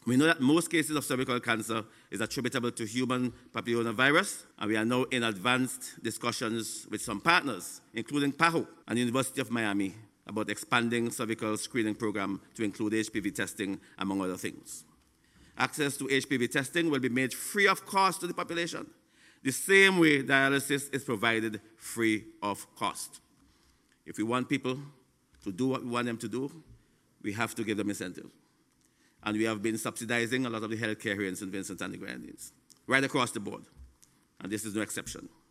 We know that most cases of cervical cancer is attributable to human papillomavirus, and we are now in advanced discussions with some partners, including PAHO and the University of Miami, about expanding cervical screening program to include HPV testing, among other things. Access to HPV testing will be made free of cost to the population, the same way dialysis is provided free of cost. If we want people to do what we want them to do, we have to give them incentive. And we have been subsidizing a lot of the healthcare here in St. Vincent and the Grenadines, right across the board. And this is no exception.